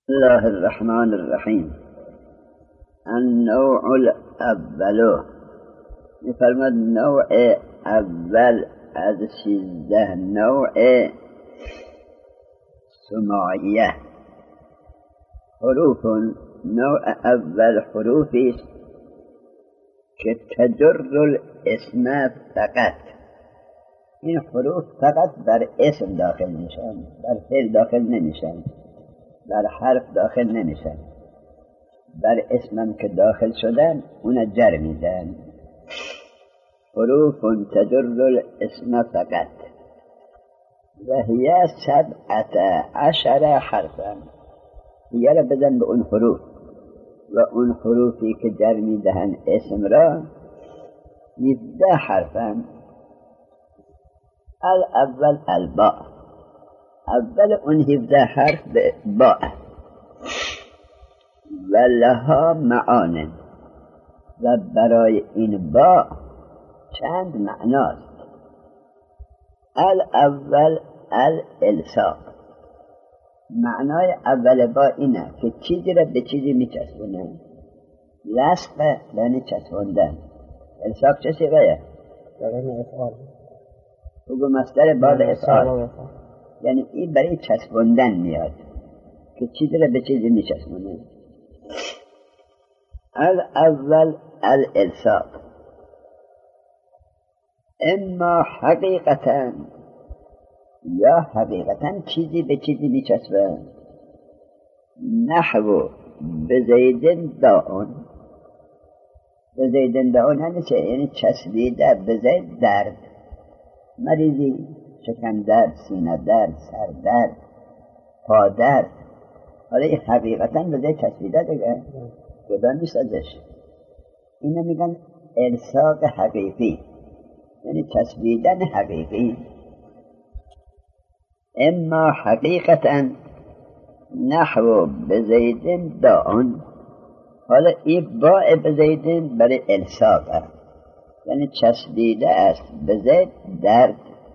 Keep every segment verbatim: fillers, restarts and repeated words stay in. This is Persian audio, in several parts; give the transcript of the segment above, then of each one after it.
الله الرحمن الرحیم. النوع الاول میفرماد نوع اول از سیزده نوع سماعیه. حروف نوع اول حروفی است که تجر الاسم فقط. این حروف فقط بر اسم داخل میشن، بر فعل داخل نمیشن، بر حرف داخل نمیشن. بر اسمم که داخل شدن اون جر میدن. حروف تجر الاسم فقط و هی سبعت عشر حرفا. هی را بزن به اون حروف و اون حروفی که جر میدهن اسم را یفده حرفا. الاول الباء، اول اون هفده حرف به باء و لها معان، و برای این باء چند معناست. الاول الالصاق، معنای اول با اینه که چیزی را به چیزی میچسبونه. لصق یعنی چسبوندن. الصاق چه صیغه؟ یعنی افعال. بگو مصدر باب افعال، یعنی این برای چسبوندن میاد که چیزی را به چیزی میچسبونه. الاول الالصاق، اما حقیقتا یا حقیقتا چیزی به چیزی میچسبه. نحو بزید داون، بزید داون یعنی چه؟ یعنی چسبیده به زید درد، مریضی، شکم درد، سینه درد، سر درد، پا درد. حالا این حقیقتا به زید چسبیده دیگه، جدا نیست ازش. اینو میگن الصاق حقیقی، یعنی چسبیدن حقیقی. اما حقیقتا نحو بزیدن داون، حالا این باء بزیدن برای الصاقه، یعنی چسبیده است به زید درد.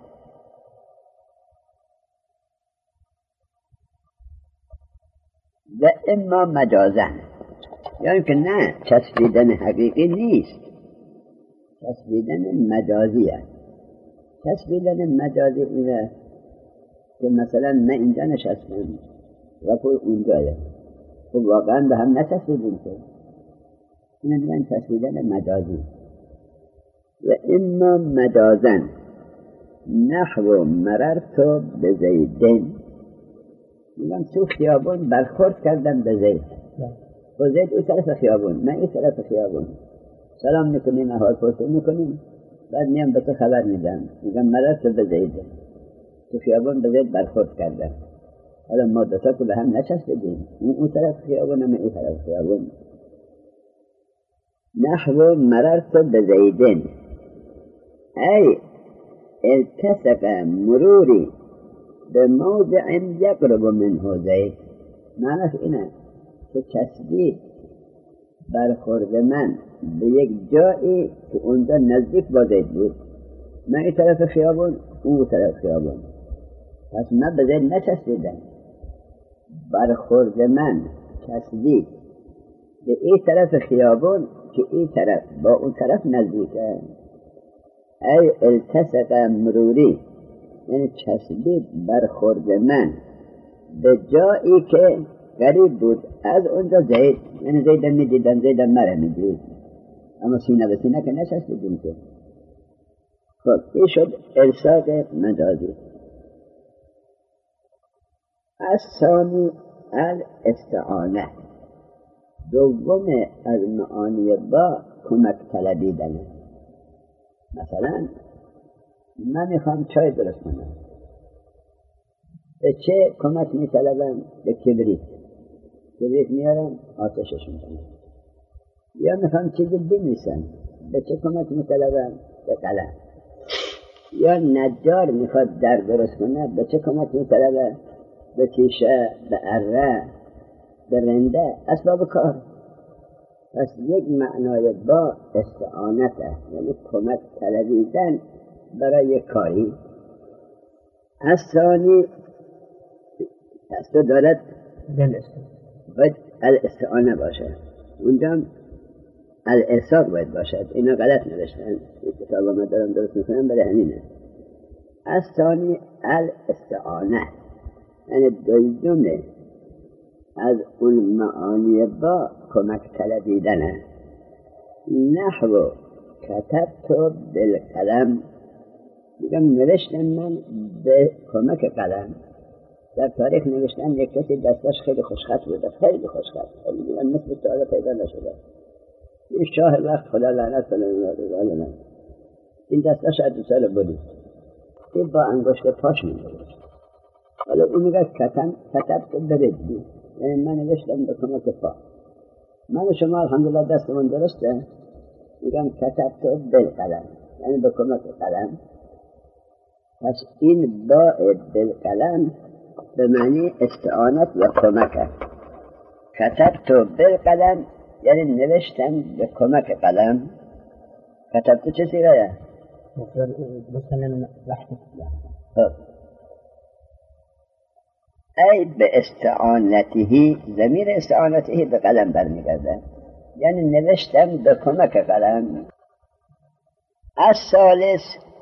و اما مجازن، یعنی که نه چسبیدن حقیقی نیست، چسبیدن مجازیه. چسبیدن مجازی اینه که مثلا من اینجا نشستم و پول اونجایه، خب واقعا به هم نچسبیدیم که. اینه میگن چسبیدن مجازی. و اما مجازن نحو مررت بزیدن، میگن تو خیابون برخورد کردم به زید، و زید اون طرف خیابون، من این طرف خیابون. سلام میکنیم، احوال پرسی میکنیم، بعد میام به تو خبر میدم، میگم مررت بزیدن، تو خیابون به زید برخورد کردم. حالا ما دوتا که به هم نچسبیدیم، اون اون طرف خیابون، من این طرف خیابون. نحو مررت بزیدن ای التصق مروری به موضع یقرب منه زید. معنیش اینه که چسبید برخورد من به یک جایی که اونجا نزدیک با زید بود. من این طرف خیابون، اون طرف خیابون، پس من به زید نچسبیدم. برخورد من چسبید به این طرف خیابون که این طرف با اون طرف نزدیکه. ای التصق مروری، یعنی چسبید برخورد من به جایی که قریب بود از اونجا زید، یعنی زیدم میدیدم، زیدم مره میدید، اما سینه به سینه که نچسبیدیم که. خب این شد الصاق مجازی. الثانی الاستعانه، دوم از معانی با کمک طلبیدنه. مثلا من میخوام چای درست کنم، به چه کمک میطلبم؟ به کبریت. کبریت میارم، آتشش میکنم. یا میخوام چیزی بنویسم، به چه کمک میطلبم؟ به قلم. یا نجار میخواد در درست کنه، به چه کمک میطلبه؟ به تیشه، به اره، به رنده، اسباب کار. پس یک معنای با استعانته، یعنی کمک طلبیدن برای کاری. الثانی دست دارد باید الاستعانه باشه، اونجا هم الارسال باید باشد. اینا غلط نوشتن، این کتاب ما دارم درست میکنم برای همینه. از ثانی الاستعانه یعنی دویدون از اون معانی با کمک طلبیدنه. نحو کتبت بالقلم، میگم نوشتم من به کمک قلم. در تاریخ نوشتن یک کسی دستش خیلی خوشخط بوده، خیلی خوشخط، خیلی میگم مثل ساله پیدا نشده. این شاه وقت خدا لعنت کنه ظالم، این دستش از دو سال بودید، این با انگشت پاش می‌نوشت. حالا اون میگه کتم کتبت برجلی، یعنی من نوشتم به کمک پا. من و شما الحمدلله دستمون درسته، میگم کتبت بالقلم یعنی به کمک قلم. پس این با بالقلم به معنی استعانت و کمک. کتبت بالقلم یعنی نوشتم به کمک قلم. کتبت چه سیغه؟ مثلا لحظه. ای به استعانته، ضمیر استعانته به قلم برمیگرده، یعنی نوشتم به کمک قلم. الثالث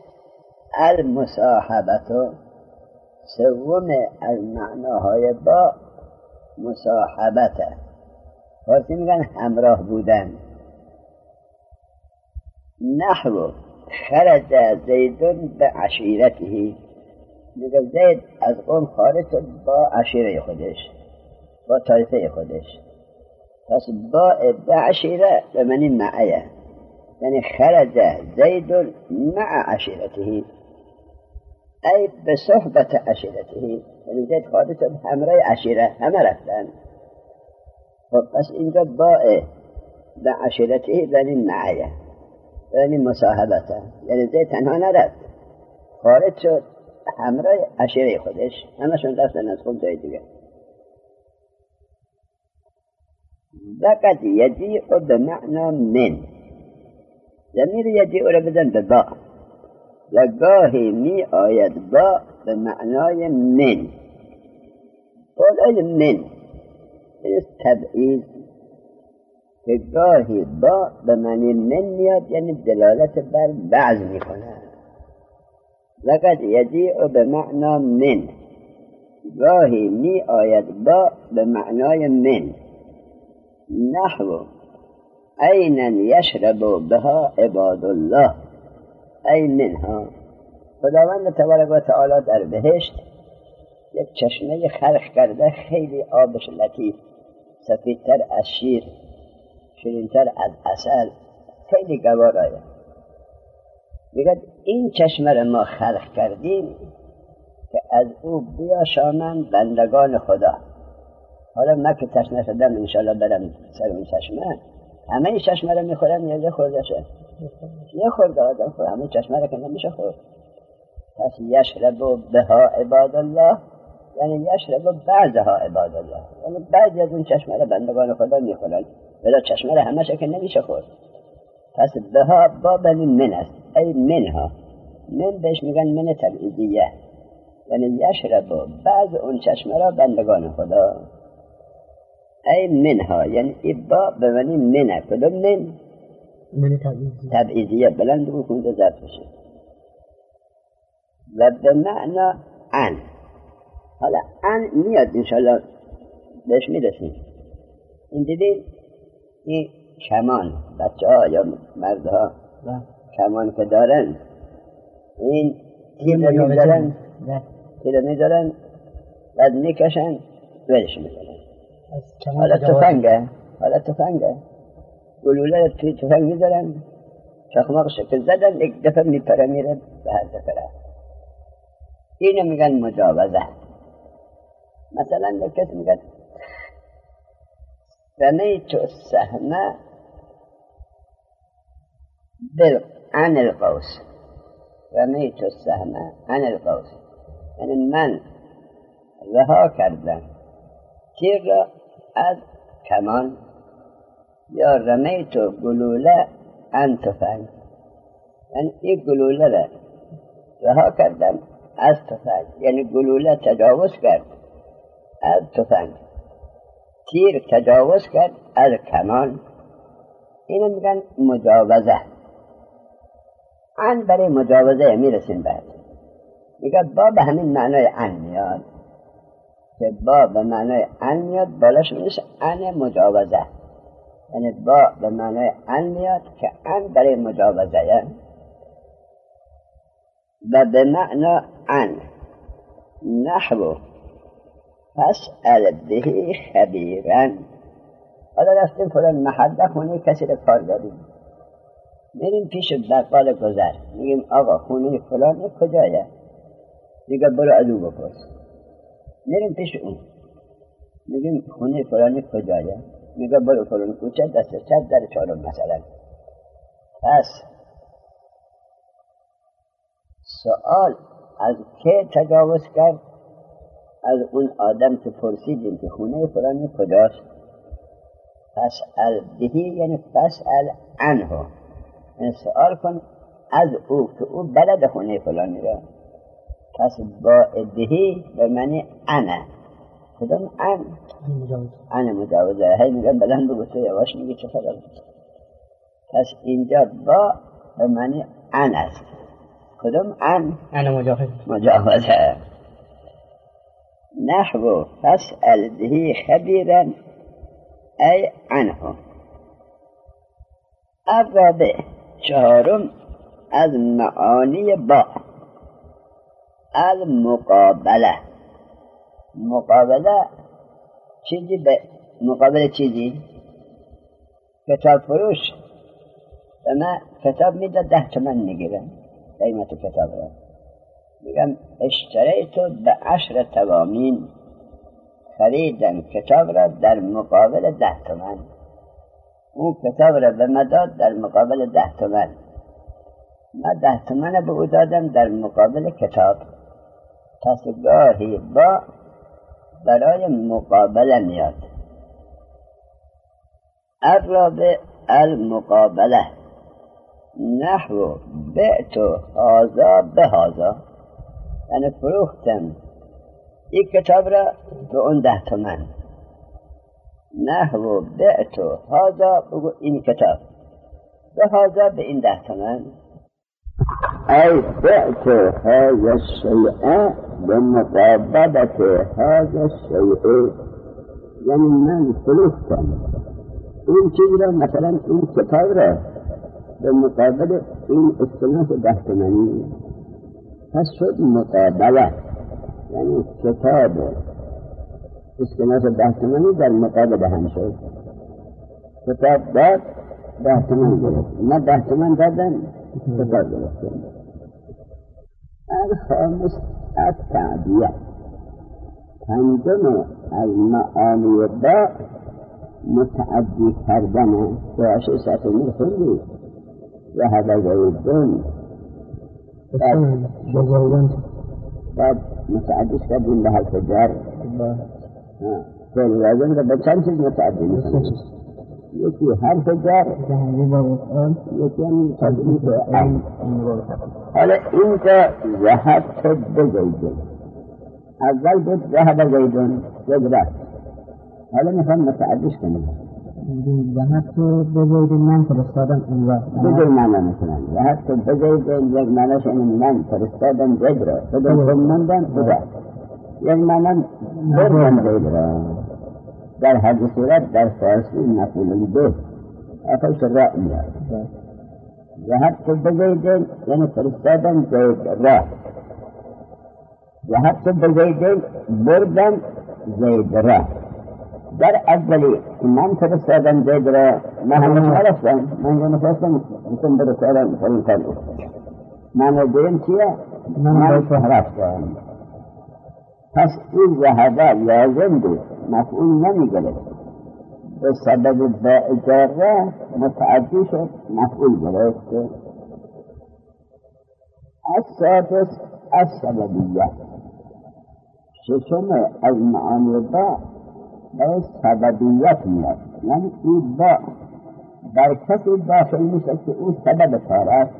المصاحبت، سوم از معناهای با مصاحبت، فارسی میگن همراه بودن. نحو خرج زیدون به عشیرته، میگه زید از قوم خارج شد با عشیره خودش، با طایفه خودش. پس با به عشیره به معنی معیه، یعنی خرج زید مع عشیرته ای به صحبت عشیرته، یعنی زید خارج شد همراه عشیره، همه رفتن. خب پس اینجا با به عشیرته یعنی معیه، یعنی مصاحبته، یعنی زید تنها نرفت، خارج شد همراه عشیره خودش، همشون رفتن از خود جای دیگه. وقد یجیع به معنا من، ضمیر یجیع رو بدن به با، و گاهی می آید با به معنای من. بالای من این تبعیض، که گاهی با به معنی من میاد، یعنی دلالت بر بعض میکنه. لقد یجیع به معنا من، گاهی می آید با به معنای من. نحو عینا یشرب بها عباد الله، ای منها، خداوند تبارک و تعالی در بهشت یک چشمه خلق کرده، خیلی آبش لطیف، سفیدتر از شیر، شیرینتر از عسل، خیلی گوارایه. میگه این چشمه را ما خلق کردیم که از او بیاشامند بندگان خدا. حالا من که تشنه شدم انشالله برم سر اون چشمه، همه این چشمه را میخورم یا یه خورده شه؟ یه خورده آدم خور، همه چشمه را که نمیشه خورد. پس یشرب بها عباد الله یعنی یشرب بعضها عباد الله، یعنی بعضی از اون چشمه را بندگان خدا میخورن، ولی چشمه را همه که نمیشه خورد. پس بها با بنی من است، ای منها، من بهش میگن من تبعیدیه، یعنی یشرب بعض اون چشمه را بندگان خدا. ای منها یعنی ای با بنی منه، کدوم من؟ من تبعیدیه، تبعیدیه بلند و کنده ذات بشه. و به معنا ان، حالا ان میاد انشالله بهش میرسیم. این دیدید این کمان، بچه ها یا مردها کمان که دارن، این تیر رو میدارن تیر رو میدارن بعد میکشن ولش میدارن. حالا تفنگه حالا تفنگه گلوله رو توی تفنگ میدارن، چخماق شکل زدن، یک دفعه میپره میره به هر دفعه. اینو میگن مجاوزه. مثلا یک کسی میگن رمیت السهم عن القوس، رمیت السهم عن القوس یعنی من رها کردم تیر را از کمان، یا رمیت گلوله عن تفنگ یعنی این گلوله را رها کردم از تفنگ، یعنی گلوله تجاوز کرد از تفنگ. تیر تجاوز کرد از کمان، اینو میگن مجاوزه. عن برای مجاوزه میرسیم بعد. میگه با به همین معنای عن میاد، که با به معنای عن میاد بالاش میشه عن مجاوزه، یعنی با به معنای عن میاد که عن برای مجاوزه و به معنی عن نحو فاسأل به خبیرا. حالا رفتیم فلان محله خونه کسی را کار داریم، میریم پیش بقال گذر، میگیم آقا خونه فلان کجایه؟ میگه برو از او بپرس. میریم پیش اون، میگیم خونه فلان کجایه؟ میگه برو فلان کوچه دست چپ در چهارم مثلا. پس سوال از که تجاوز کرد؟ از اون آدم که پرسیدیم که خونه فلانی کجاست. فاسأل بهی یعنی فاسأل عنه، یعنی سوال کن از او که او بلد خونه فلانی را. پس با بهی به معنی عنه. کدام عن؟ عن مجاوزه. هی میگن بلند بگو تو یواش میگی چه خبر. پس اینجا با به معنی عن است. کدام عن؟ عن مجاوزه. مجاوزه. نحو فاسأل به خبیرا ای عنه. الرابع چهارم از معانی با المقابله. مقابله چیزی به مقابل چیزی. کتاب فروش به من کتاب میده ده تومن میگیرم قیمت کتاب را، میگم اشتریتو به عشر توامین، خریدم کتاب را در مقابل ده تومن. اون کتاب را به من داد در مقابل ده تومن، من ده تومن به او دادم در مقابل کتاب. پس گاهی با برای مقابله میاد. الرابع المقابله نحو بعتو هذا به هذا، یعنی فروختم این کتاب را به اون ده تومن. نحو بعتو هذا بگو این کتاب به هذا به این ده تومن. ای بعتو هذا الشیء به مقابلت هذا الشیء، یعنی من فروختم این چیز را، مثلا این کتاب را به مقابل این اسکناس ده تومنی. پس شد مقابله، یعنی کتاب اسکناس ده تومنی در مقابل هم شد. کتاب داد ده تومن گرفت، من ده تومن دادم کتاب گرفتم. الخامس التعبیه. پنجم از معانی با متعدی کردن. دعاش سطحی خوندی ذهب زیدون، بعد متعدیش کردیم به الفجر. فعل لازم را به چند چیز متعدی میکنیم. یکی حرف جر، یکی هم متعدی به عین. حالا اینجا ذهبت به زیدون، اول بود ذهب زیدون زید رفت، حالا میخوام متعدیش کنیم. ذهبت به زید من فرستادم اونجا. بگل معنی میکنن ذهبت به زید، یک معنیش این من فرستادم زید را، بدون منندم خدا، یک معنی بردم زید را. در هر صورت در فارسی مفعول به آخرش را میاد. ذهبت به زید یعنی فرستادم زید را. ذهبت به زید بردم زید را. در اولی من فرستادم زید را، من همش عرفتم، من فرستادم میتونم برسالم فرین کنم. من دیم چیه؟ من رفتم. پس این ذهبه لازم بود، مفعول نمیگرد. به سبب با اجاره متعدی شد، مفعول گرفت. السادس السببیه. ششم از معانی با به سببیت میاد، یعنی این با در کسی داخل میشه که او سبب کار است.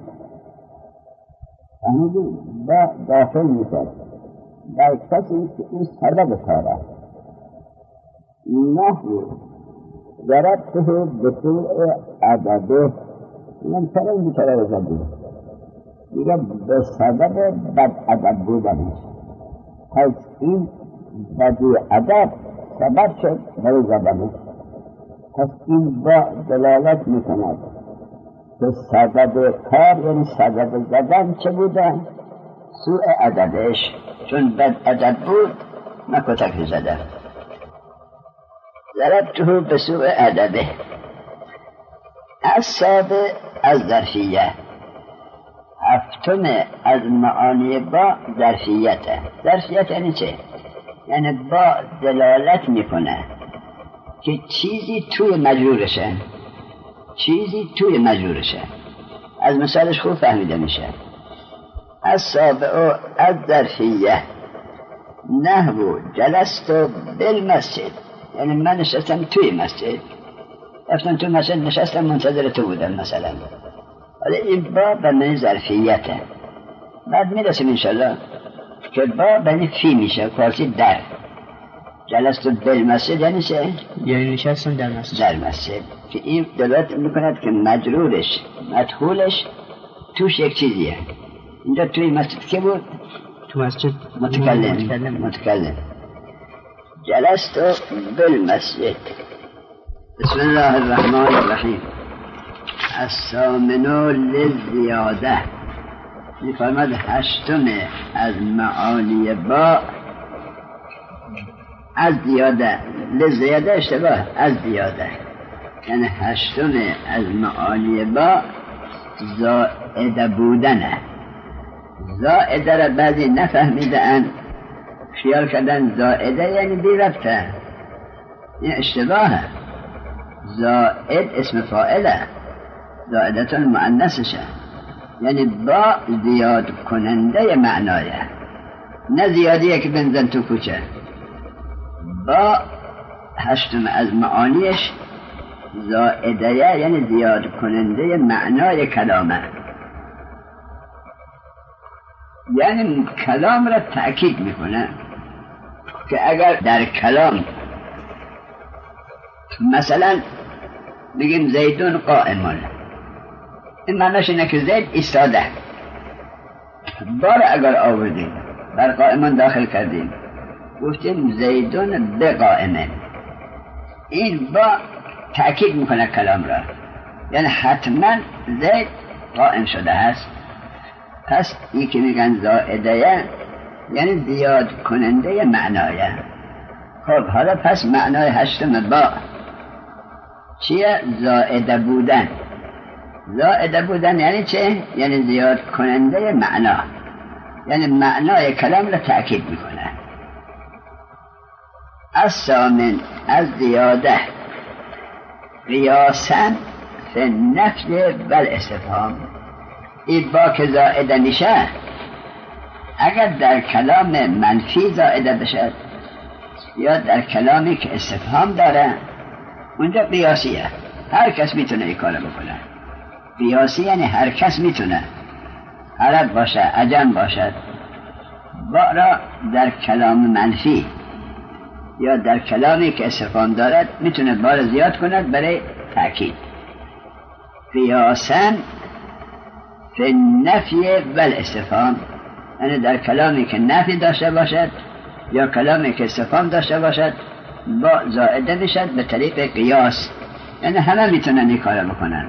همینجور با داخل میشه در کسی که او سبب کار است. نحو ضربته بسوء ادبه، من چرا این بیچاره رو زدی؟ دیگه به سبب بد ادب بودنش. پس این بدی ادب سبب شد برای زدنش. پس این با دلالت میکند که سبب کار یعنی سبب زدن چه بوده؟ سوء ادبش، چون بد ادب بود من کتک زدم. ضربته به سوء ادبه. السابع از ظرفیه، هفتم از معانی با ظرفیته. ظرفیت یعنی چه؟ یعنی با دلالت میکنه که چیزی توی مجرورشه، چیزی توی مجرورشه. از مثالش خوب فهمیده میشه. السابع از ظرفیه نحو جلست بالمسجد، یعنی من نشستم توی مسجد، رفتم توی مسجد نشستم منتظر تو بودم مثلا. حالا این با به معنی ظرفیته. بعد میرسیم انشالله که با بنی فی میشه، فارسی در. جلست بالمسجد یعنی چه؟ یعنی نشستم در مسجد. در مسجد که این دلالت میکند که مجرورش مدخولش توش یک چیزیه. اینجا توی مسجد که بود؟ تو مسجد متکلم. متکلم, متکلم. جلست بالمسجد. بسم الله الرحمن الرحیم. الثامن للزیاده، میفرماد هشتم از معانی با از زیاده. لزیاده اشتباه، از زیاده یعنی هشتم از معانی با زائده بودنه. زائده را بعضی نفهمیدن، خیال کردن زائده یعنی بی ربطه. این اشتباهه. زائد اسم فاعله، زائدتون مؤنثشه، یعنی با زیاد کننده معنایه، نه زیادیه که بنزن تو کوچه. با هشتم از معانیش زائده یعنی زیاد کننده معنای کلامه، یعنی کلام را تأکید میکنه که اگر در کلام مثلا بگیم زیدون قائمون، این معنیش اینه که زید ایستاده. بار اگر آوردیم بر قائمون داخل کردیم گفتیم زیدون بقائمه، این با تأکید میکنه کلام را، یعنی حتما زید قائم شده هست. پس این که میگن زائده یعنی زیاد کننده معنایه. خب حالا پس معنای هشتم با چیه؟ زائده بودن. زائده بودن یعنی چه؟ یعنی زیاد کننده معنا، یعنی معنای کلام را تأکید میکنه. الثامن از زیاده قیاسا فی النفی و الاستفهام. این با که زائده میشه اگر در کلام منفی زائده بشه یا در کلامی که استفهام داره اونجا قیاسیه. هر کس میتونه این کار بکنه. قیاسی یعنی هر کس میتونه، عرب باشه عجم باشد، با را در کلام منفی یا در کلامی که استفهام دارد میتونه بار زیاد کند برای تأکید. قیاساً فی النفی و الاستفهام، یعنی در کلامی که نفی داشته باشد یا کلامی که استفهام داشته باشد با زائده بشد به طریق قیاس، یعنی همه میتونن این کار بکنن.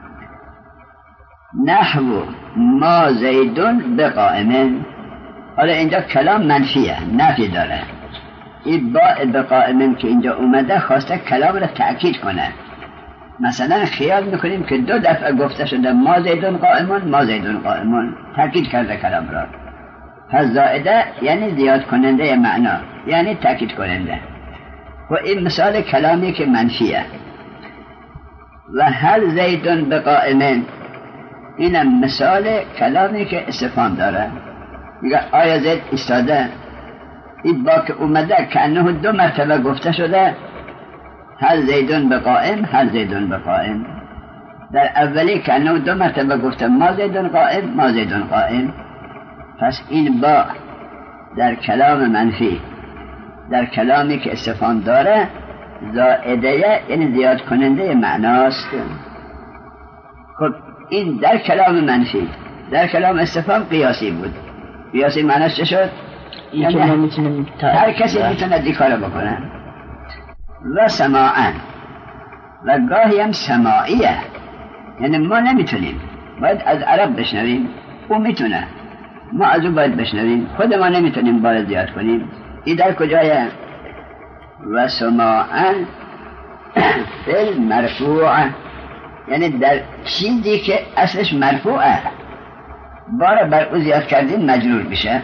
نحو ما زیدون بقائمن، حالا اینجا کلام منفیه، نفی داره. این با بقائمن که اینجا اومده خواسته کلام را تأکید کنه. مثلا خیال میکنیم که دو دفعه گفته شده ما زیدون قائمون ما زیدون قائمون، تأکید کرده کلام را. پس زائده یعنی زیاد کننده معنا، یعنی تأکید کننده. و این مثال کلامی که منفیه. و هل زیدون بقائمن، اینم مثال کلامی که استفهام داره. میگه آیا زید ایستاده؟ این با که اومده که انه دو مرتبه گفته شده هل زیدون بقائم هل زیدون بقائم. در اولی که انه دو مرتبه گفته ما زیدون قائم ما زیدون قائم. پس این با در کلام منفی در کلامی که استفهام داره زائده یعنی زیاد کننده معناست. خب این در کلام منفی، در کلام استفهام قیاسی بود. قیاسی معناش چه شد؟ این که ما میتونیم هر کسی میتونه دی کارو بکنه. و سماعن، و گاهی هم سماعیه، یعنی ما نمیتونیم، باید از عرب بشنویم، او میتونه، ما از او باید بشنویم، خود ما نمیتونیم بار زیاد کنیم. این در کجایه؟ و سماعن فی مرفوع، یعنی در چیزی که اصلش مرفوعه، بار بر او زیاد کردیم مجرور بشه.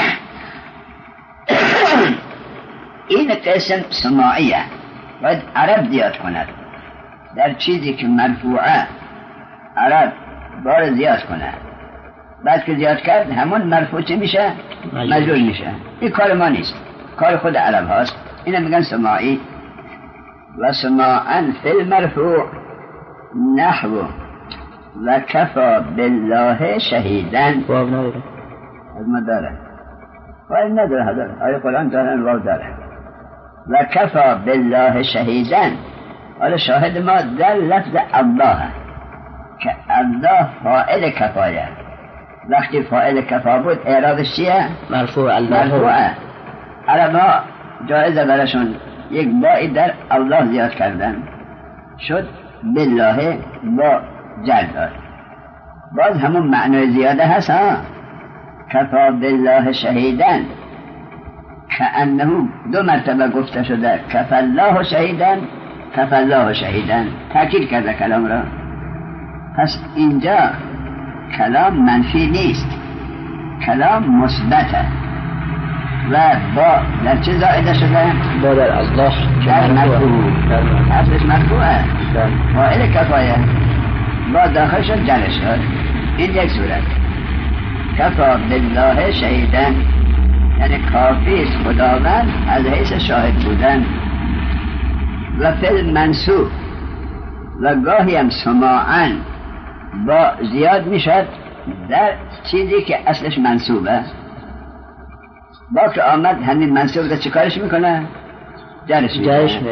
این قسم سماعیه، باید عرب زیاد کند. در چیزی که مرفوعه عرب بار زیاد کنه، بعد که زیاد کرد همون مرفوع چه میشه؟ مجرور میشه. این کار ما نیست، کار خود عرب هاست. اینه میگن سماعی. و سماعن فی المرفوع نحو و کفا بالله شهیدن. واو نداره از ما داره، واو نداره حضر، آیه قرآن دارن واو داره. و کفا بالله شهیدن، حالا شاهد ما در لفظ الله که الله فاعل کفایه. وقتی فاعل کفا بود اعرابش چیه؟ مرفوع الله. مرفوعه. عربا جایزه برشون یک بائی در الله زیاد کردن، شد بالله با جل داد. باز همون معنی زیاده هست ها. کفا بالله شهیدن، که انه دو مرتبه گفته شده کفا الله شهیدن، کفا الله شهیدن، تأکید کرده کلام را. پس اینجا کلام منفی نیست، کلام مثبته. و با در چه زائده شده؟ با در الله در مرفوع، اصلش مرفوعه، فاعل کفایه، با داخل شد جلش شد. این یک صورت. کفا بالله شهیدن، یعنی کافی است خداوند از حیث شاهد بودن. و فی منصوب، و گاهی هم سماعن با زیاد میشد در چیزی که اصلش منصوبه. با که آمد همین منصوب ده چه کارش میکنه؟ جرش میکنه.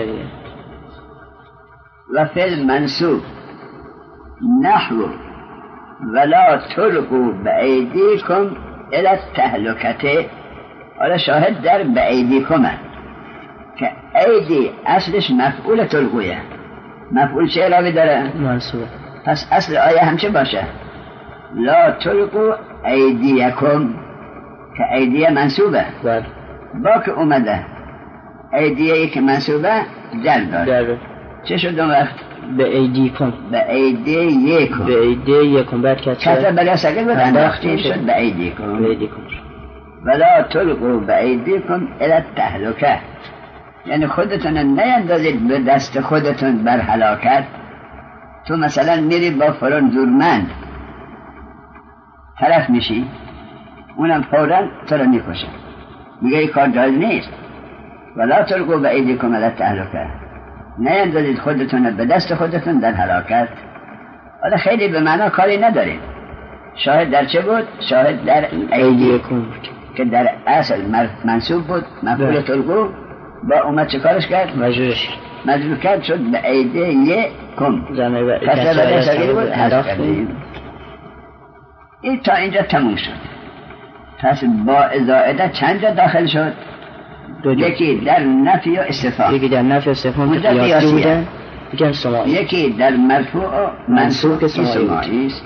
و فی المنصوب نحو ولا تلقوا بأیدیکم الی التهلکه. حالا شاهد در بأیدیکمه که ایدی اصلش مفعول تلقویه. مفعول چه علاوه داره؟ منصوب. پس اصل آیه هم چه باشه؟ لا تلقوا ایدیکم، که ایدیه منصوبه. بله. با که اومده ایدیه که منصوبه جل داره. چه شد اون وقت؟ به ایدیکم، به ایدی یکم، به ایدی یکم بعد که کتر بلا سکر بود انداختیم شد به ایدیکم. به ایدیکم. ولا تلقوا به ایدیکم الی التهلکه، یعنی خودتون نیندازید به دست خودتون بر هلاکت. تو مثلا میری با فلان زورمند طرف میشی، اونم فوراً تو رو میکشه، میگه این کار جایز نیست. ولا تلقوا به ایدیکم الی التهلکه، نیندازید خودتون به دست خودتون در هلاکت. حالا خیلی به معنا کاری نداریم. شاهد در چه بود؟ شاهد در ایدیکم که در اصل منصوب بود، مفعول تلقوا، با اومد چه کارش کرد؟ مجرورش مجرور کرد، شد به ایدیکم. کسر بلا سگیر بود حذف کردیم. این تا اینجا تموم شد. پس با زائده چند جا داخل شد؟ یکی در نفی و استفهام، یکی در نفی و استفهام که قیاسی بوده، یکی سماعی، یکی در مرفوع و منصوب که سماعی است.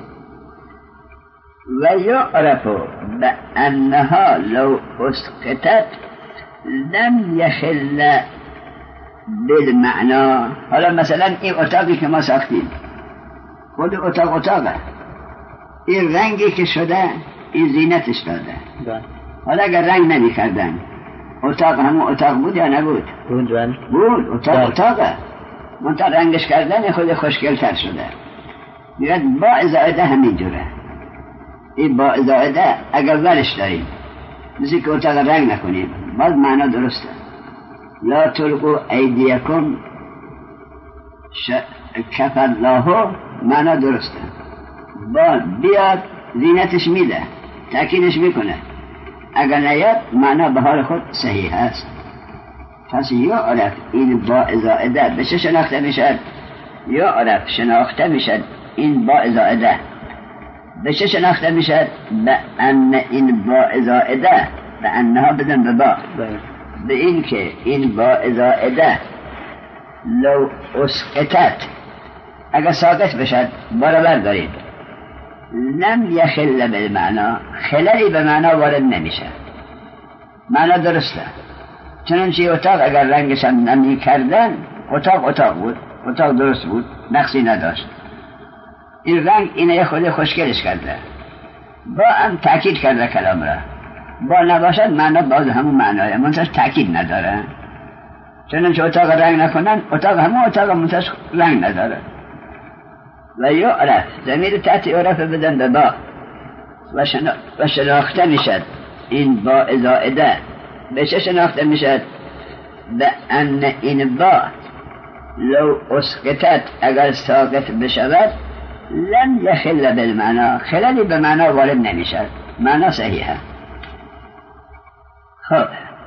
و یعرف بأنها لو اسقطت لم یخل بالمعنا. حالا مثلا این اتاقی که ما ساختیم، خود اتاق اتاقه، این رنگی که شده این زینتش داده. حالا اگر رنگ نمی کردن اتاق همون اتاق بود یا نبود؟ بود. بود. اتاق اتاقه، منطقه رنگش کردن خود خوشگلتر شده. میگه با زائده همین جوره. این با زائده اگر ورش داریم مثل که اتاق رنگ نکنیم باز معنا درسته. لا تلقوا ایدیکم ش... کف الله معنا درسته. با بیاد زینتش میده، تأکیدش میکنه. اگر نیاد معنا به حال خود صحیح است. پس یعرف این با زائده به چه شناخته میشد؟ یعرف شناخته میشد این با زائده به چه شناخته میشد؟ به ان این با زائده به انها بدن به با به این که این با زائده لو اسقطت اگر ساقط بشد برابر دارید لم یخل بالمعنا خللی به معنا وارد نمیشه معنا درسته چنانچه اتاق اگر رنگش هم نمی کردن اتاق اتاق بود اتاق درست بود نقصی نداشت این رنگ اینه یه خود خوشگلش کرده با هم تأکید کرده کلام را با نباشد معنا باز همون معنایه منتش تأکید نداره چنانچه اتاق رنگ نکنن اتاق همون اتاق منتش رنگ نداره و یعرف ضمیر تحت یعرف بدن به با و, شنا... و شناخته میشد این با زائده به چه شناخته میشد؟ به ان این با لو اسقطت اگر ساقط بشود لم یخل بالمعنا خلالی به معنا وارد نمیشد معنا صحیحه خب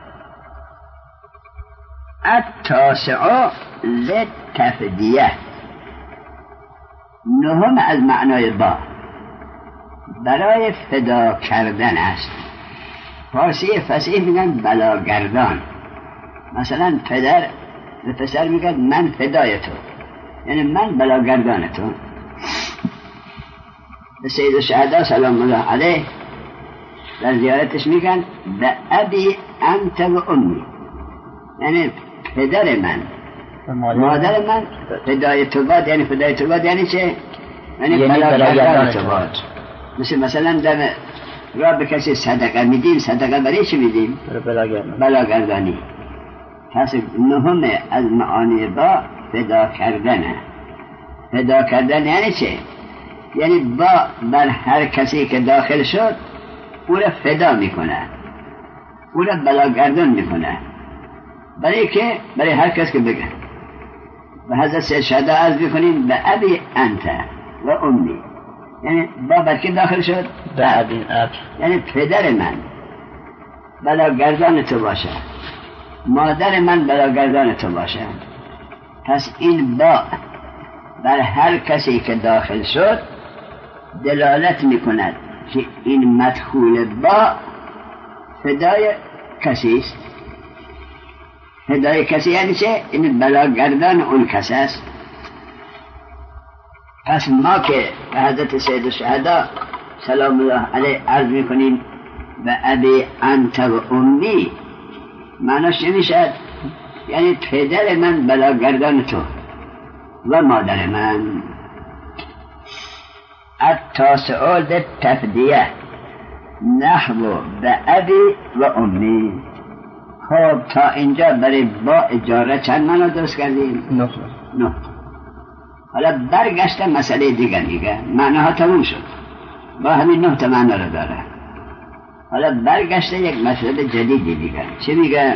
التاسع للتفدیه نهم از معنای با برای فدا کردن است فارسی فصیح میگن بلاگردان مثلا پدر به پسر میگن من فدای تو یعنی من بلاگردان تو به سید الشهدا سلام الله علیه در زیارتش میگن به ابی انت و امی یعنی پدر من مادر من فدای تو باد یعنی فدای تو باد یعنی چه؟ یعنی بلاگردان تو باد مثل مثلا در را به کسی صدقه میدیم صدقه برای چی میدیم؟ بلاگردانی پس نهم از معانی با فدا کردنه فدا کردن یعنی چه؟ یعنی با بر هر کسی که داخل شد او را فدا میکنه او را بلاگردان میکنه برای که برای هر کس که بگه و حضرت سید شهدا عرض میکنیم به ابی انت و امی یعنی با بر که داخل شد؟ به ابی اب یعنی پدر من بلاگردان تو باشه مادر من بلاگردان تو باشه پس این با بر هر کسی که داخل شد دلالت میکند که این مدخول با فدای کسی است فدای کسی یعنی چه؟ این بلاگردان اون کسی است پس ما که به حضرت سید الشهدا سلام الله علیه عرض میکنیم به ابی انت و امی معناش چه میشد؟ یعنی پدر من بلاگردان تو و مادر من التاسع للتفدیه نحو به ابی و امی خب تا اینجا برای با اجاره چند معنا درست کردیم؟ نه نه حالا برگشته مسئله دیگر میگه معناها تموم شد با همین نه تا معنا رو داره حالا برگشته یک مسئله جدیدی دیگر چه میگه؟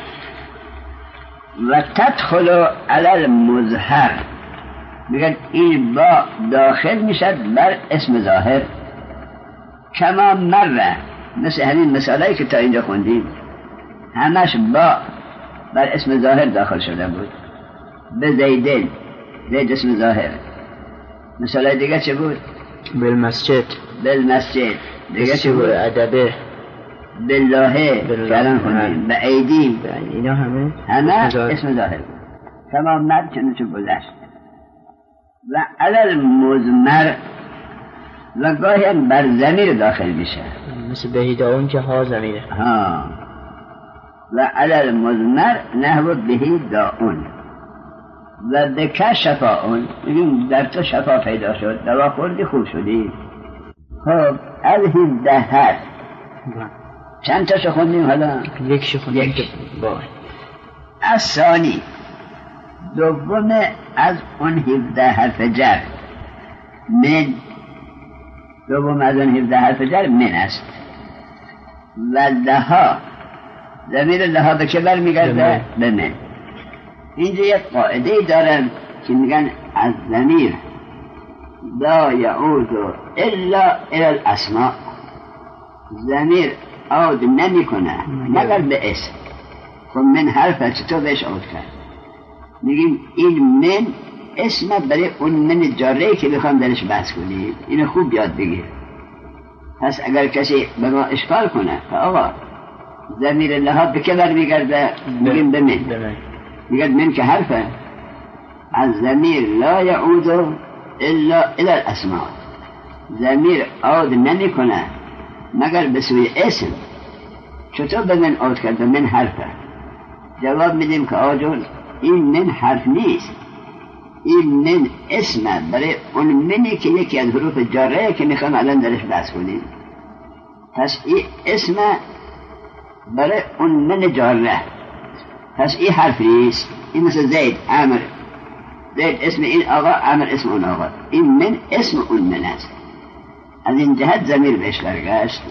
و تدخل علی المظهر میگه این با داخل میشد بر اسم ظاهر کما مره مثل همین مثالایی که تا اینجا خوندیم همش با بر اسم ظاهر داخل شده بود به زیدن زید اسم ظاهر مثالای دیگه چه بود؟ بالمسجد بالمسجد دیگه چه بود؟ ادبه بالله کلام خوندیم به ایدیم اینا همه همه اسم ظاهر بود تمام مرد چنو چه گذشت و علل مزمر و گاهی هم بر ضمیر داخل میشه مثل بهی داون که ها ضمیره ها و علل مزمر نحو بهی داون و بکه شفاون میگیم در تو شفا پیدا شد دوا خوردی خوب شدی خب الهی دهر چند تاشو خوندیم حالا؟ یک شو خوندیم یک باید از ثانی دوم از اون هفده حرف جر من دوم از اون هفده حرف جر من است و لها ضمیر لها به که برمیگرده؟ به من اینجا یک قاعده دارن که میگن از ضمیر لا یعود الا الى الاسماء ضمیر عود نمی کنه مگر به اسم خب من حرفه چطور بهش عود کرد؟ میگیم این من اسم برای اون من جاره که بخوام درش بحث کنیم. اینو خوب یاد بگیر. پس اگر کسی به ما اشکال کنه که آقا ضمیر لها به که برمیگرده؟ میگیم به من. میگه من که حرفه از ضمیر لا یعود الا الى الاسماء. ضمیر عود نمی کنه مگر به سوی اسم. چطور به من عود کرده؟ من حرفه. جواب میدیم که آجون این من حرف نیست، این من اسمه برای اون منی که یکی از حروف جاره که میخوام الان درش بحث کنیم. پس این اسمه برای اون من جاره. پس این حرف نیست. این مثل زید، عمر. زید اسم این آقا، عمر اسم اون آقا. این من اسم اون من است. از این جهت ضمیر بهش برگشت.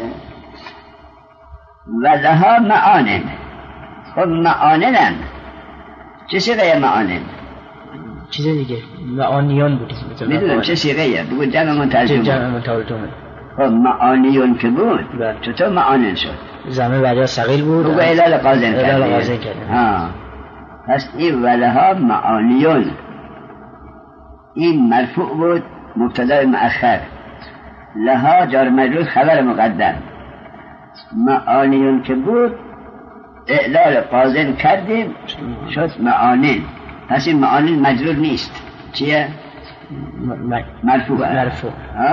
و لها معانن. خب معاننم چه سیغه معانن؟ چیز دیگه معانیون بود. میدونم چه سیغه بگو جمع منتظم. جمع منتظم. خب معانیون که بود چطور معانن شد؟ زمین بعد ثقیل بود. بگو علال قازن کرد. علال قازن کرد. ها. پس این ولها معانیون این مرفوع بود مبتدا مؤخر. لها جار مجرور خبر مقدم. معانیون که بود اعلال قازن کردیم شد معانن. پس این معانن مجرور نیست. چیه؟ مرفوع. مرفوع.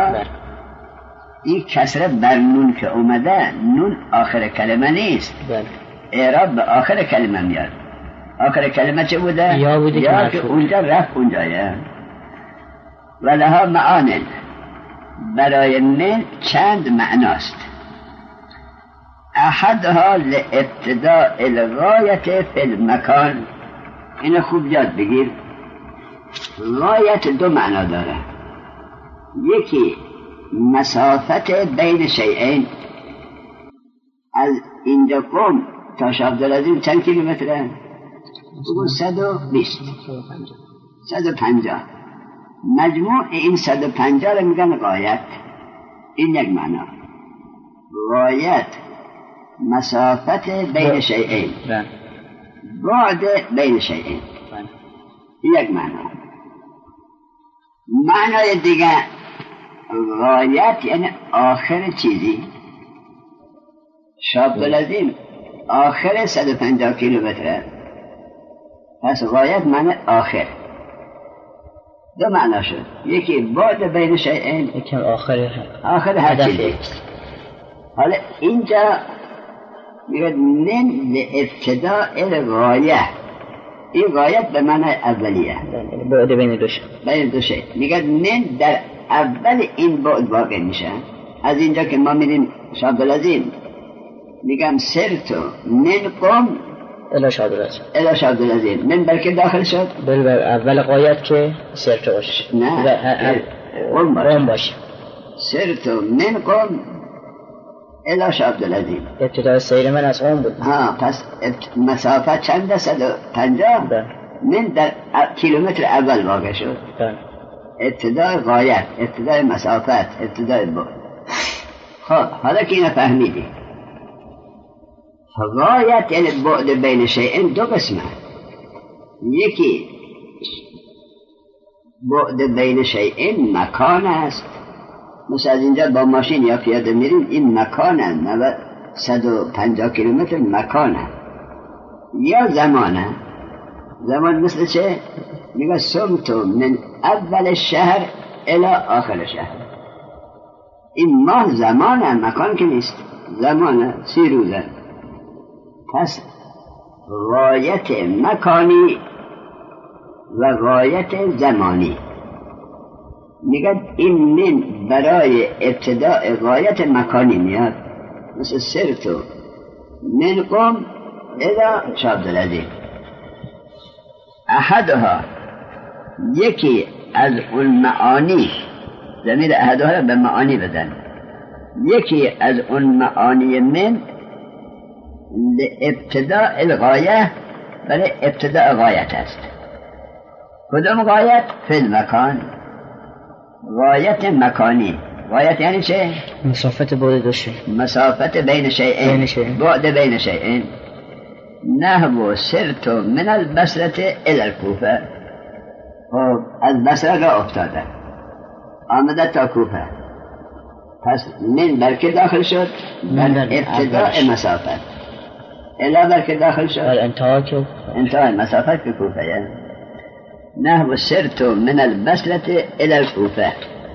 این کسره بر نون که اومده، نون آخر کلمه نیست. اعراب به آخر کلمه میاد. آخر کلمه چه بوده؟ یا بوده یا که اونجا رفت اونجایه. و لها معانن. برای من چند معناست. احدها لابتداء الغایت فی المکان. اینو خوب یاد بگیر. غایت دو معنا داره. یکی مسافت بین شیئین. از اینجا قم تا شاه عبدالعزیز چند کیلومتره؟ بگو صد و بیست. صد و پنجاه. مجموع این صد و پنجاه رو میگن غایت. این یک معنا. غایت مسافت بین شیئین، بعد بین شیئین. یک معنا. معنای دیگه غایت یعنی آخر چیزی. شاه عبدالعظیم آخر صد و پنجاه کیلومتره. پس غایت معنی آخر. دو معنا شد. یکی بعد بین شیئین، یکی آخر آخر هر چیزی. حالا اینجا میگه من لابتداء الغایه. این غایت به معنی اولیه، بعد بین دو شی. بین دو شی. میگه من در اول این بعد واقع میشه. از اینجا که ما میریم شاه عبدالعظیم میگم سرتو من قم الی شاه عبدالعظیم. الی شاه عبدالعظیم. من برکه داخل شد. بل اول غایت که سرتو باشه. نه قم باشه. سرتو من قم الی شاه عبدالعظیم. ابتدای سیر من از قم بود. ها پس مسافت چند؟ صد و پنجاه. من در کیلومتر اول واقع شد. ابتدای غایت، ابتدای مسافت، ابتدای بعد. خب حالا که اینو فهمیدی، غایت یعنی بعد بین شیئین دو قسمه. یکی بعد بین شیئین مکان است. مثل از اینجا با ماشین یا پیاده میریم، این مکانه. نوه صد و پنجاه کیلومتر مکانه. یا زمانه. زمان مثل چه؟ میگه سمتو من اول شهر الى آخر شهر. این ماه زمانه، مکان که نیست. زمانه سی روزه. پس غایت مکانی و غایت زمانی. میگه این من برای ابتداء غایت مکانی میاد. مثل سرتو من قم الى شاه عبدالعزیم. احدها یکی از اون معانی، ضمیر احدها را به معانی بدن. یکی از اون معانی من لابتداء الغایه، برای ابتداء غایت است. کدوم غایت؟ فی المکان. غایت مکانی. غایت یعنی چه؟ مسافت بعد دو شی. مسافت بین شیئین، بعد بین شیئین. نحو سرت من البصره الى الکوفه. خب از بصره را افتاده آمده تا کوفه، پس من برکه داخل شد در ابتداء مسافت، الا برکه داخل شد انتهای انتهای مسافت به کوفه. نحو سرت من البصره الى الکوفه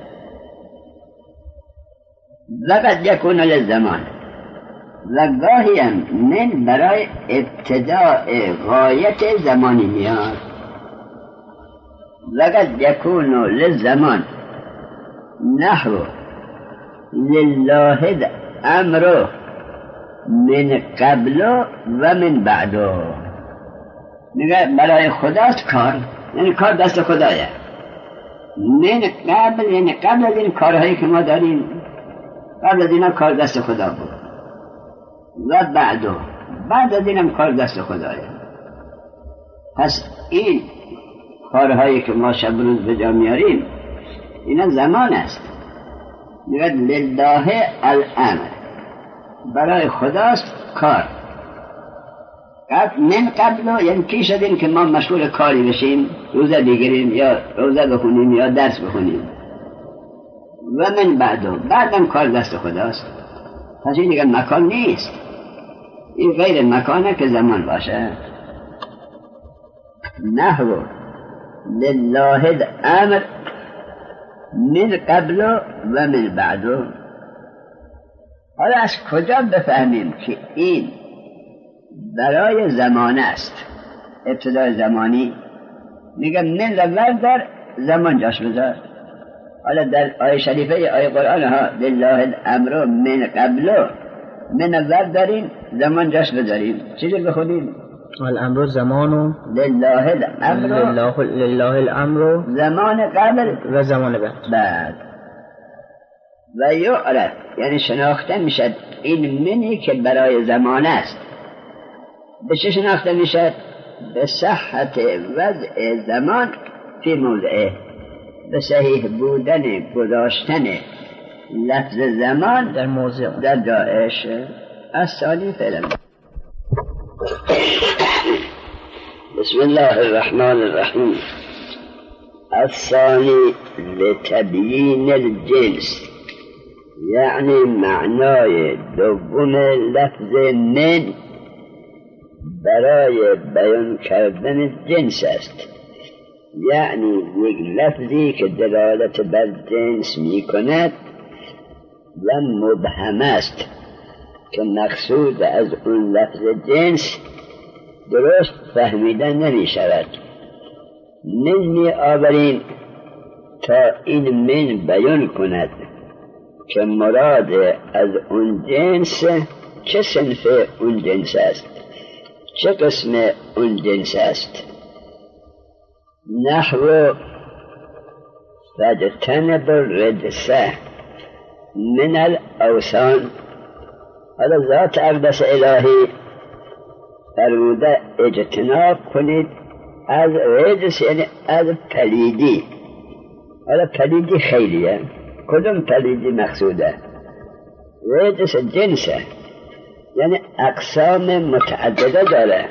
لقد یکون للزمان، و گاهی هم من برای ابتداء غایت زمانی میاد. لقد یکون للزمان نحو لله امر من قبل و من بعد. میگه برای خداست کار، یعنی کار دست خدایه. من قبل یعنی قبل از این کارهایی که ما داریم، قبل از اینا کار دست خدا بود. و بعد بعد از اینم کار دست خدایه. پس این کارهایی که ما شب روز به جا میاریم اینا زمان است. میگه لله الامر، برای خداست کار. قبل من قبل یعنی پیش از این که ما مشغول کاری بشیم، روزه بگیریم یا روزه بخونیم یا درس بخونیم. و من بعدو بعدم کار دست خداست. پس این دیگه مکان نیست، این غیر مکانه که زمان باشه. نحو لله الامر من قبل و من بعدو. حالا از کجا بفهمیم که این برای زمان است، ابتدای زمانی؟ میگه من لور در زمان جاش بذار. حالا در آیه شریفه آیه قرآن ها لله الامر من قبل من لور داریم، زمان جاش بذاریم. چیزی بخونیم؟ الامر زمانو لله الامر لله, لله الامر زمان قبل و زمان بعد. بعد و یعرف یعنی شناخته میشد این منی که برای زمان است. به چه شناخته میشد؟ به صحت وضع زمان فی موضعه، به صحیح بودن گذاشتن لفظ زمان در موضع در جایش. الثانی فعلا. بسم الله الرحمن الرحیم. الثانی لتبیین الجنس، یعنی معنای دوم لفظ من برای بیان کردن جنس است. یعنی یک لفظی که دلالت بر جنس می کند و مبهم است که مقصود از اون لفظ جنس درست فهمیدن نمی شود. من می آوریم تا این من بیان کند که مراد از اون جنس چه صنف اون جنس است، چه قسم اون جنس است. نحو فاجتنب الرجس من الاوثان. حالا ذات اقدس الهی فرموده اجتناب کنید از رجس، یعنی از پلیدی. حالا پلیدی خیلیه، کدوم پلیدی مقصوده؟ رجس جنسه، یعنی اقسام متعدده داره.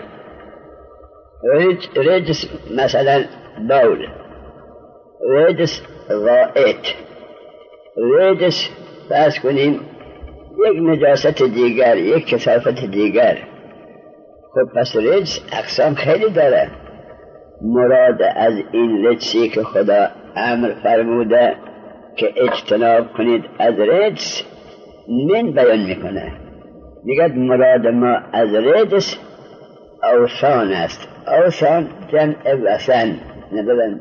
رجس مثلا بول، رجس غائط، رجس فرض کنیم یک نجاست دیگر، یک کثافت دیگر. خب پس رجس اقسام خیلی داره. مراد از این رجسی که خدا امر فرموده که اجتناب کنید از رجس من بیان میکنه. میگه مراد ما از رجس اوثان است. اوثان جمع وثن نبودن.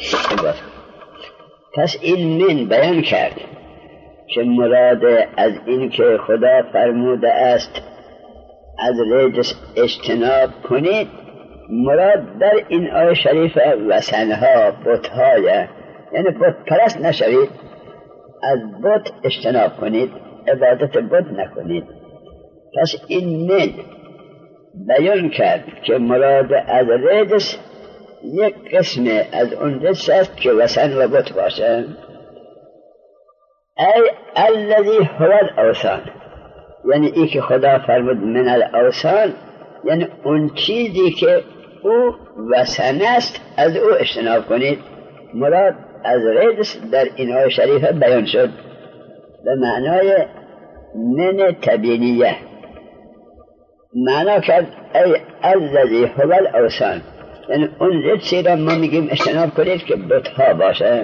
پس این من بیان کرد که مراد از این که خدا فرموده است از رجس اجتناب کنید، مراد در این آیه شریف وثنها، بت‌های، یعنی بت پرست نشوید، از بت اجتناب کنید، عبادت بت نکنید. پس این من بیان کرد که مراد از رجس یک قسم از اون رجس است که وثن و بت باشه. ای الذی هو الاوثان، یعنی ای که خدا فرمود من الاوثان یعنی اون چیزی که او وسن است از او اجتناب کنید. مراد از رجس در این آیه شریفه بیان شد به معنای من تبیینیه. معنا کرد ای الذی هو الاوثان، یعنی اون رجسی را ما میگیم اجتناب کنید که بتها باشه.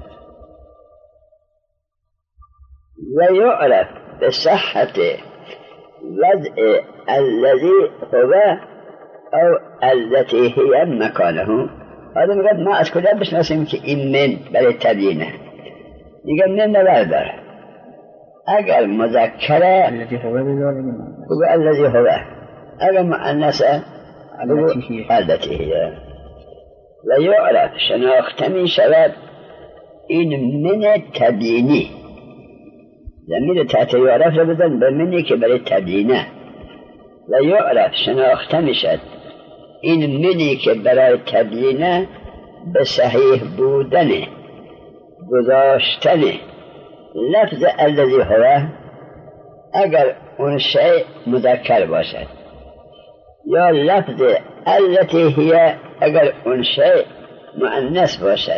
و یعرف به صحت وضع الذی هو او التي هی مکانه. آدم میگه ما از کجا بشناسیم که این من برای تبیینه؟ میگه من نبردار. اگر مذکره الذي هو بذار بگو الذی هو، اگر مؤنثه بگو التي هی. و یعرف شناخته می شود این من تبیینی. ضمیر تحت یعرف رو بزن به منی که برای تبیینه. و یعرف شناخته می شد این منی که برای تبیینه به صحیح بودن گذاشتن لفظ الذی هو اگر اون شیء مذکر باشد، یا لفظ التي هی اگر اون شیء مؤنث باشد.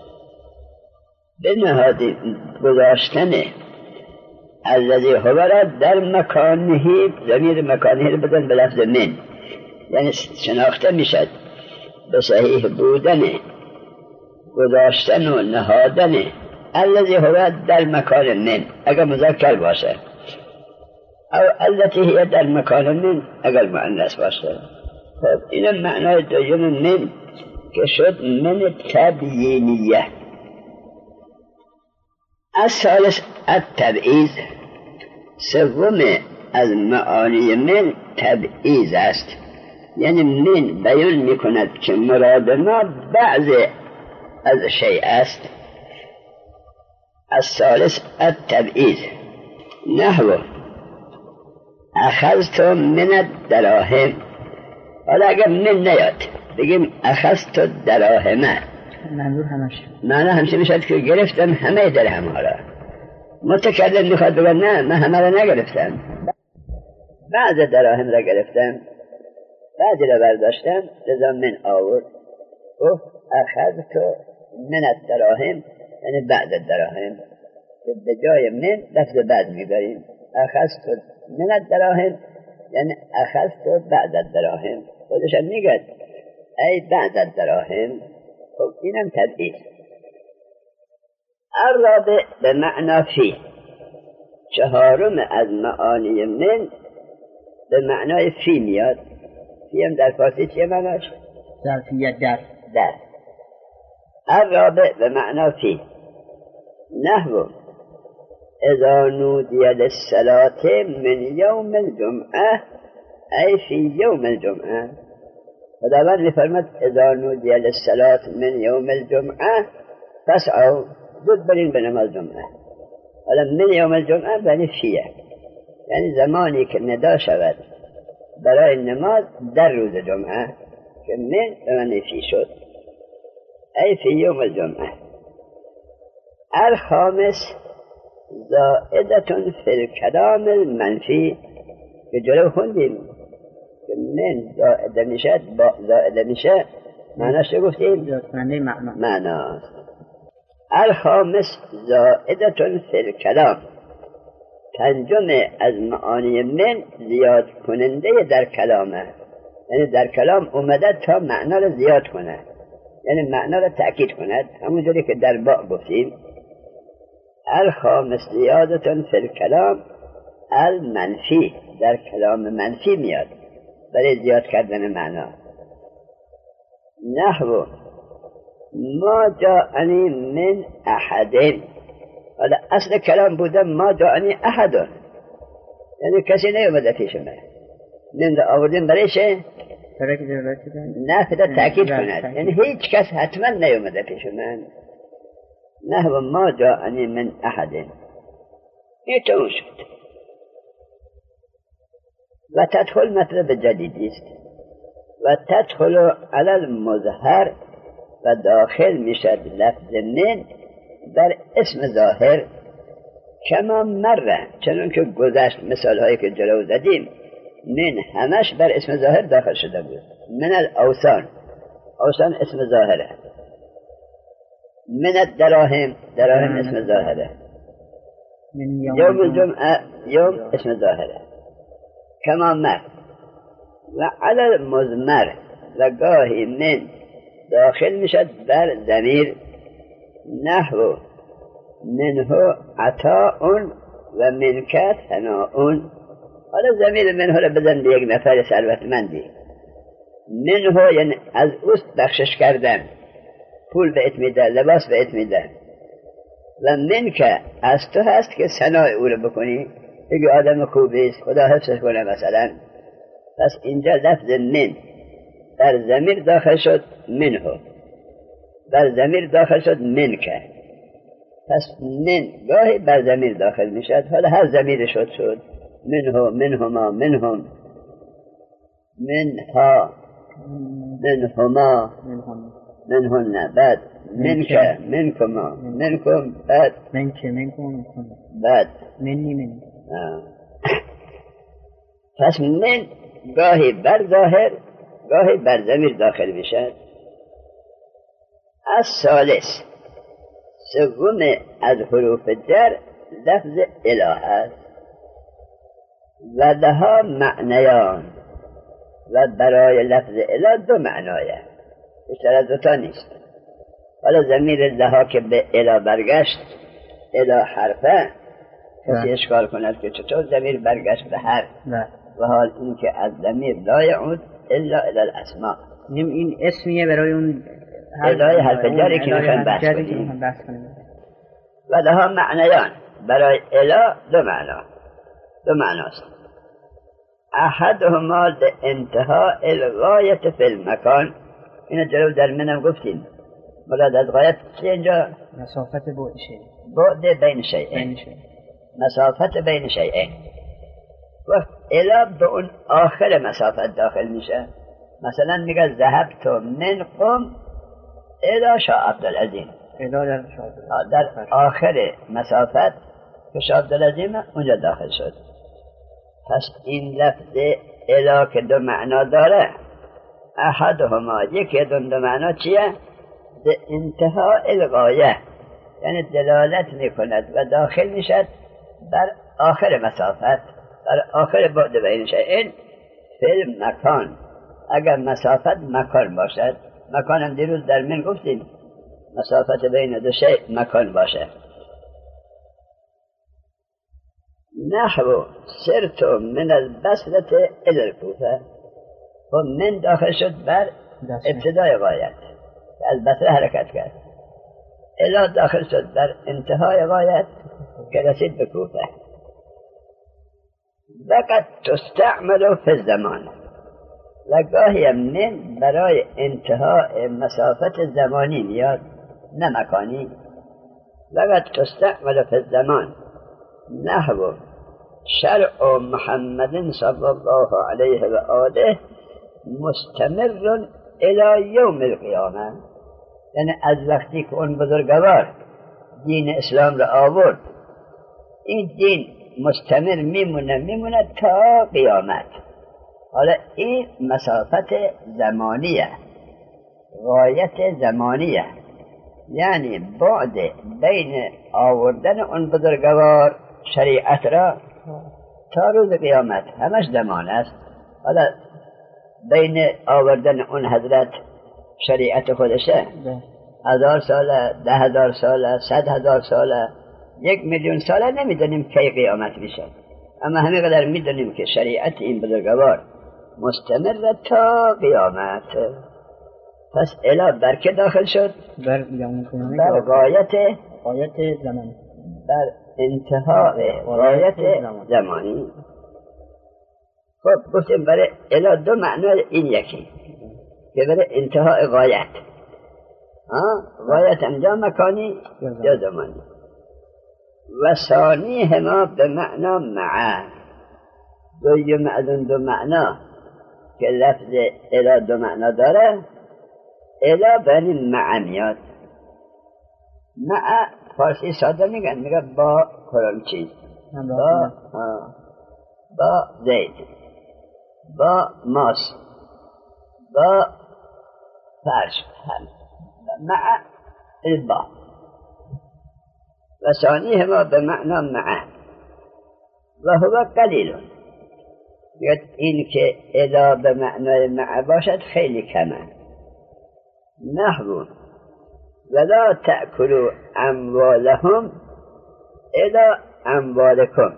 به نهادی گذاشتن الذی هو را در مکانهی، ضمیر مکانهی رو بدن به لفظ من، یعنی شناخته میشد به صحیح بودن گذاشتن و نهادن الذی هو در مکان من اگر مذکر باشه، او التي هی در مکان من اگر مؤنث باشه. خب این معنای دوم من که شد من تبیینیه. الثالث التبعیض. سوم از معانی من تبعیض است، یعنی من بیان می کند که مراد ما بعض از شیء است. الثالث التبعیض نحو اخذت من الدراهم. حالا اگر من نیاد بگیم اخذت الدراهم، منظور همش معنی همشه میشد که گرفتم همه درهم ها را. متکلم میخواد بگه نه من همه را نگرفتم، بعض دراهم را گرفتم، بعضی را برداشتم، لذا من آورد. گفت اخذت من الدراهم یعنی بعد الدراهم، که به جای من لفظ بعد میبریم. اخذت من الدراهم یعنی اخذت بعد الدراهم. خودشان میگد ای بعد الدراهم. خب اینم تبعیض. الرابع به معنی فی. چهارم از معانی من به معنای فی میاد. فی هم در فارسی چیه معناش؟ ظرفیت در در. الرابع به معنی فی نحو اذا نودی للصلاة من یوم الجمعه ای فی یوم الجمعه. خداوند می‌فرماید اذا نودی للصلاة من یوم الجمعه فاسعوا، زود برین به نماز جمعه. حالا من یوم الجمعه یعنی فیه، یعنی زمانی که ندا شود برای نماز در روز جمعه که من به معنی فی شد. ای فی یوم الجمعه. الخامس زائدة فی الکلام المنفی. که جلو خوندیم که من زائده میشه، با زائده میشه، معناش رو گفتیم معنی معنا معنا. الخامس زائدة فی الکلام. پنجم از معانی من زیاد کننده در کلامه، یعنی در کلام اومده تا معنا رو زیاد کنه، یعنی معنا رو تأکید کند، همونجوری که در باء گفتیم. الخامس زیادة فی الکلام المنفی. در کلام منفی میاد برای زیاد کردن معنا. نحو ما جاءنی من احد. حالا اصل کلام بوده ما جاءنی احد، یعنی کسی نیومده پیش من. من را آوردیم برای چه؟ نه فقط تأکید کند، یعنی هیچ کس حتما نیومده پیش من. نحو ما جاءنی من احد. این تموم شد. و تدخل مطلب جدیدی است. و تدخل علی المظهر و داخل میشد لفظ من در اسم ظاهر کما مره، چنان که گذشت مثال هایی که جلو زدیم من همش بر اسم ظاهر داخل شده بود. من الاوسان، اوسان اسم ظاهره. من الدراهم، دراهم اسم ظاهره. يوم الجمعة يوم اسم ظاهره. كما مر وعلى المضمر لقاهي من داخل مشد بر ضمیر نحو منه عطاء و منک ثناء. حالا ضمیر منه را بزن به یک نفر ثروتمندی. منه یعنی از اوست بخشش کردن، پول بهت میده، لباس بهت میده. و منک از تو هست که ثنای او رو بکنی، بگی آدم خوبی است، خدا حفظش کنه مثلا. پس اینجا لفظ من در ضمیر داخل شد منه، در ضمیر داخل شد منک. پس من گاهی بر ضمیر داخل میشد. حالا هر ضمیر شد شد منه، منهما، منهم، منها، منهما، منهن. بعد منک، منکما، منکم. بعد منک، منکم، بعد منی، من. پس من گاهی بر ظاهر گاهی بر ضمیر داخل میشد. از ثالث سوم از حروف جر لفظ اله است و لها معنیان، و برای لفظ اله دو معنایه، بیشتر از دوتا نیست. حالا ضمیر لها که به اله برگشت، اله حرفه، کسی اشکال کند که چطور ضمیر برگشت به حرف، و حال این که از ضمیر لا یعود الا الی الاسماء. این اسمیه برای اون الهی حرف جری که میخوایم بحث کنیم. و لها معنیان، برای اله دو معنا، دو معناست. احدهما لانتهاء الغایت فی المکان. اینو جلو در منم گفتیم. مراد از غایت چیه اینجا؟ مسافت بعد شیء، بعد بین شیئین، مسافت بین شیئین. وقت اله به اون آخر مسافت داخل میشه. مثلا میگه ذهبت من قم الی شاه عبدالعظیم، در, در آخر مسافت که شاه عبدالعظیم اونجا داخل شد. پس این لفظ اله که دو معنا داره، احدهما یکی دو دو معنا چیه؟ به انتهای الغایه، یعنی دلالت میکند و داخل میشد در آخر مسافت، در آخر بعد بین شیئین فی مکان. اگر مسافت مکان باشد، مکان هم دیروز در من گفتیم مسافت بین دو شیء مکان باشه. نحو سرت من البصره الی الکوفه، و من داخل شد بر ابتدای غایت، از بصره حرکت کرد. الی داخل شد در انتهای غایت که رسید به کوفه. وقد تستعمل فی الزمان، و گاهی من برای انتهای مسافت زمانی میاد، نه مکانی. وقد تستعمل فی الزمان نحو شرع محمد صلی الله علیه و آله مستمر الی یوم القیامه، یعنی از وقتی که اون بزرگوار دین اسلام را آورد، این دین مستمر میمونه میمونه تا قیامت. حالا این مسافت زمانیه، غایت زمانیه، یعنی بعد بین آوردن اون بزرگوار شریعت را تا روز قیامت همش زمان است. حالا بین آوردن اون حضرت شریعت خودشه هزار ساله، ده هزار ساله، صد هزار ساله، یک میلیون ساله، نمیدونیم کی قیامت میشه، اما همه قدر میدونیم که شریعت این بزرگوار مستمر تا قیامت. پس اله بر که داخل شد؟ بر بر غایت غایت زمانی، بر انتهای غایت زمانی. خب گفتیم برای اله دو معنای این یکی که برای انتهای غایت، غایت انجام مکانی یا زمانی. و ثانی هما به معنا معه، دویم از اون دو معنا که لفظ اله دو معنا داره، اله بنی معه میاد. معه فارسی ساده میگن، میگه با کلان چیز، با با زید. با ماس با فرش هم مع البا و ثانیهما به معنا مع و هو قلیل. این که الا به معنای مع باشد خیلی کمه. نحو ولا تأکلوا اموالهم الا اموالکم.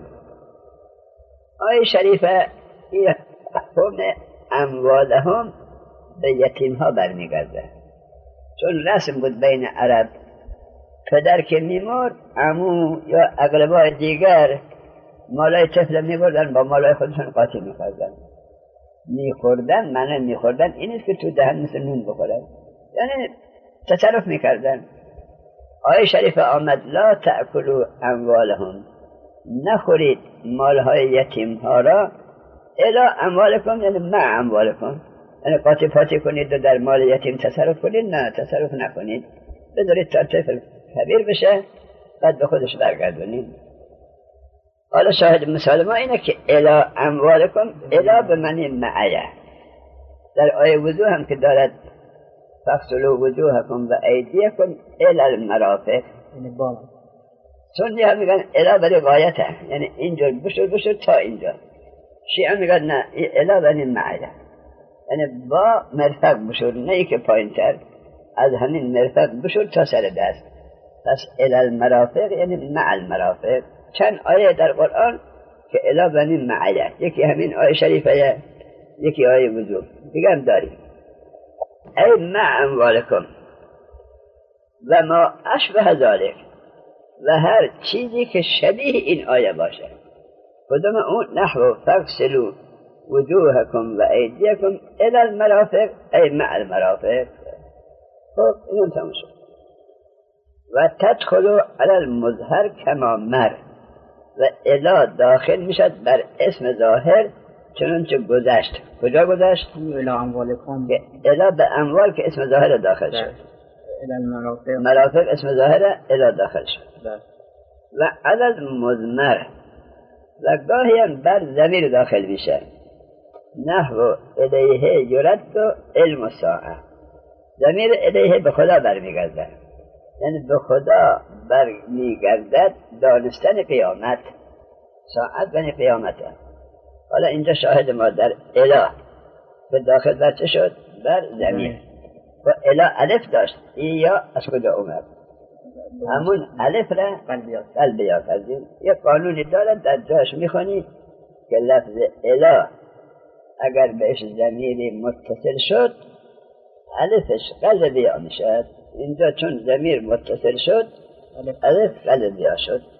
آیه شریفه این حکم اموالهم به یتیم ها برمیگرده، چون رسم بود بین عرب پدر که میمرد عمو یا اقربای دیگر مالای طفل میبردن با مالای خودشون قاطی میکردن. میخوردن معنی میخوردن این نیست که تو دهن مثل نون بخورن، یعنی تصرف میکردن. آیه شریفه آمد لا تأکلوا اموالهم، نخورید مالهای یتیم ها را الا اموالکم، یعنی مع اموالکم، یعنی قاطی پاتی کنید و در مال یتیم تصرف کنید، نه تصرف نکنید، بذارید تا طفل کبیر بشه بعد به خودش برگردونید. حالا شاهد مثال ما اینه که الا اموالکم الا به معنی معیه. در آیه وضوح هم که دارد فاغسلوا وجوهکم و ایدیکم الی المرافق، یعنی بالا. سنی هم میگن الا برای غایته، یعنی اینجا بشور بشور تا اینجا. شیعه میگن نه الا برای معیه، یعنی با مرفق بشور، نه ای که پایین تر، از همین مرفق بشور تا سر دست. پس الی المرافق یعنی مع المرافق. چند آیه در قرآن که الا بنی معیه، یکی همین آیه شریفه، یکی آیه وضوح، دیگه هم داریم ای مع اموالکم و ما اشبه ذالک، و هر چیزی که شبیه این آیه باشه. کدوم اون؟ نحو فاغسلوا وجوهکم و ایدیکم الی المرافق ای مع المرافق. خب اینم تمام شد. و تدخلوا علی المظهر کما مر، و الا داخل میشد بر اسم ظاهر چنانچه گذشت. کجا گذشت؟ الی اموالکم، الا به اموال که اسم ظاهر داخل شد. الی المرافق، مرافق اسم ظاهر الا داخل شد. ده. و علی المضمر، و گاهی هم بر ضمیر داخل میشه. نحو الیه یرد علم الساعه، ضمیر الیه به خدا برمیگرده، یعنی به خدا برمیگردد دانستن قیامت. ساعت بنی قیامته. حالا اینجا شاهد ما در اله به داخل بر چه شد؟ بر ضمیر. و اله الف داشت، این یا از کجا اومد؟ همون الف را قلبیا کردیم. یک قانونی دارد در جاش میخونی که لفظ اله اگر بهش ضمیری متصل شد الفش قلبیا میشد. اینجا چون ضمیر متصل شد الف قلبیا شد.